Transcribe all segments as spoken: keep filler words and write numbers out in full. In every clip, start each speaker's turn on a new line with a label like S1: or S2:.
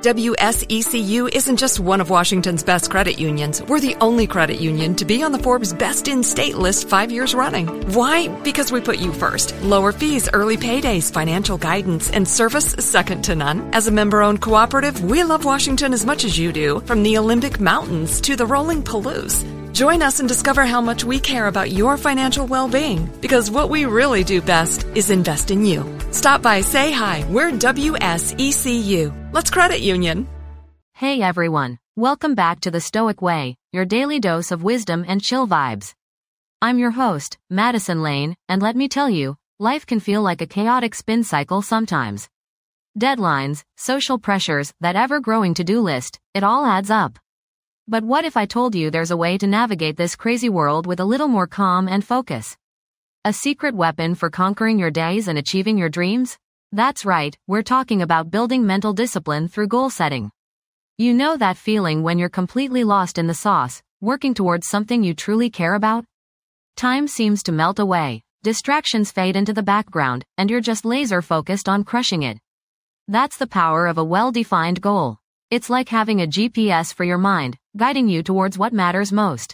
S1: W S E C U isn't just one of Washington's best credit unions. We're the only credit union to be on the Forbes Best in State list five years running. Why? Because we put you first. Lower fees, early paydays, financial guidance, and service second to none. As a member-owned cooperative, we love Washington as much as you do, from the Olympic Mountains to the rolling Palouse. Join us and discover how much we care about your financial well-being, because what we really do best is invest in you. Stop by, say hi. We're W S E C U. Let's credit union.
S2: Hey everyone, welcome back to The Stoic Way, your daily dose of wisdom and chill vibes. I'm your host, Madison Lane, and let me tell you, life can feel like a chaotic spin cycle sometimes. Deadlines, social pressures, that ever-growing to-do list, it all adds up. But what if I told you there's a way to navigate this crazy world with a little more calm and focus? A secret weapon for conquering your days and achieving your dreams? That's right, we're talking about building mental discipline through goal setting. You know that feeling when you're completely lost in the sauce, working towards something you truly care about? Time seems to melt away, distractions fade into the background, and you're just laser-focused on crushing it. That's the power of a well-defined goal. It's like having a G P S for your mind, guiding you towards what matters most.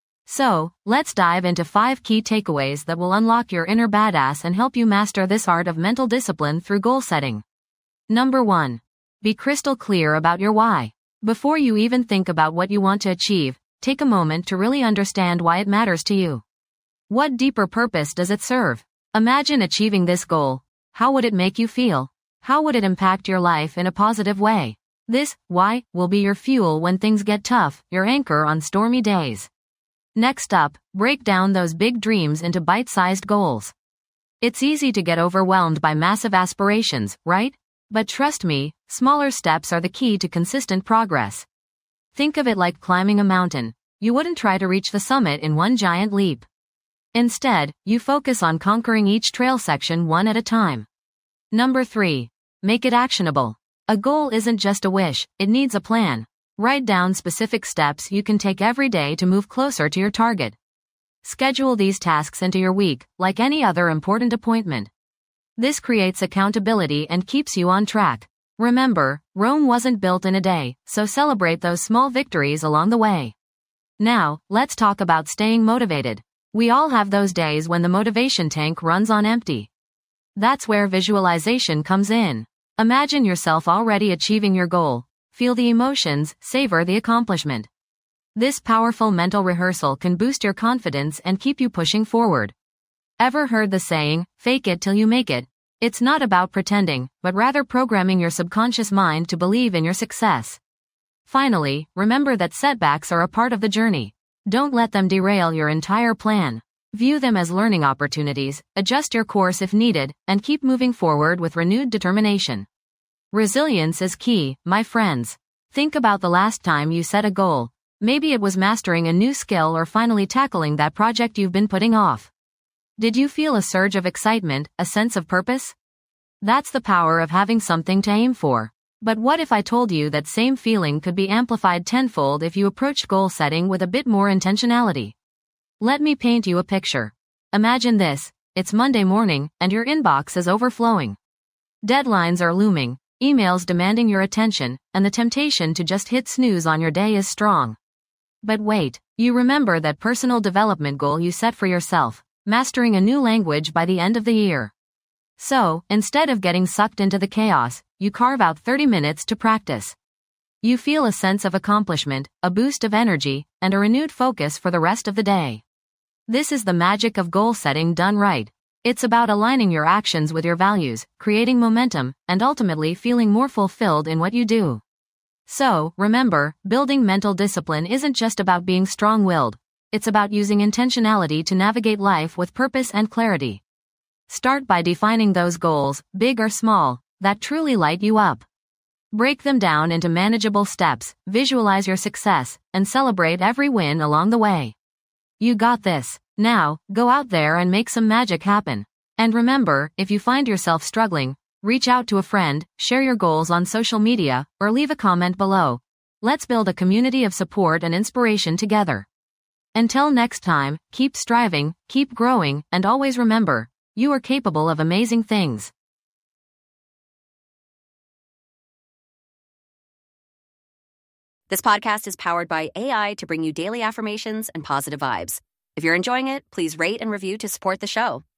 S2: So, let's dive into five key takeaways that will unlock your inner badass and help you master this art of mental discipline through goal setting. Number one. Be crystal clear about your why. Before you even think about what you want to achieve, take a moment to really understand why it matters to you. What deeper purpose does it serve? Imagine achieving this goal. How would it make you feel? How would it impact your life in a positive way? This why will be your fuel when things get tough, your anchor on stormy days. Next up, break down those big dreams into bite-sized goals. It's easy to get overwhelmed by massive aspirations, right? But trust me, smaller steps are the key to consistent progress. Think of it like climbing a mountain. You wouldn't try to reach the summit in one giant leap. Instead, you focus on conquering each trail section one at a time. Number three. Make it actionable. A goal isn't just a wish, it needs a plan. Write down specific steps you can take every day to move closer to your target. Schedule these tasks into your week, like any other important appointment. This creates accountability and keeps you on track. Remember, Rome wasn't built in a day, so celebrate those small victories along the way. Now, let's talk about staying motivated. We all have those days when the motivation tank runs on empty. That's where visualization comes in. Imagine yourself already achieving your goal. Feel the emotions, savor the accomplishment. This powerful mental rehearsal can boost your confidence and keep you pushing forward. Ever heard the saying, fake it till you make it? It's not about pretending, but rather programming your subconscious mind to believe in your success. Finally, remember that setbacks are a part of the journey. Don't let them derail your entire plan. View them as learning opportunities, adjust your course if needed, and keep moving forward with renewed determination. Resilience is key, my friends. Think about the last time you set a goal. Maybe it was mastering a new skill or finally tackling that project you've been putting off. Did you feel a surge of excitement, a sense of purpose? That's the power of having something to aim for. But what if I told you that same feeling could be amplified tenfold if you approached goal setting with a bit more intentionality? Let me paint you a picture. Imagine this, it's Monday morning, and your inbox is overflowing. Deadlines are looming, emails demanding your attention, and the temptation to just hit snooze on your day is strong. But wait, you remember that personal development goal you set for yourself, mastering a new language by the end of the year. So, instead of getting sucked into the chaos, you carve out thirty minutes to practice. You feel a sense of accomplishment, a boost of energy, and a renewed focus for the rest of the day. This is the magic of goal setting done right. It's about aligning your actions with your values, creating momentum, and ultimately feeling more fulfilled in what you do. So, remember, building mental discipline isn't just about being strong-willed. It's about using intentionality to navigate life with purpose and clarity. Start by defining those goals, big or small, that truly light you up. Break them down into manageable steps, visualize your success, and celebrate every win along the way. You got this. Now, go out there and make some magic happen. And remember, if you find yourself struggling, reach out to a friend, share your goals on social media, or leave a comment below. Let's build a community of support and inspiration together. Until next time, keep striving, keep growing, and always remember, you are capable of amazing things.
S3: This podcast is powered by A I to bring you daily affirmations and positive vibes. If you're enjoying it, please rate and review to support the show.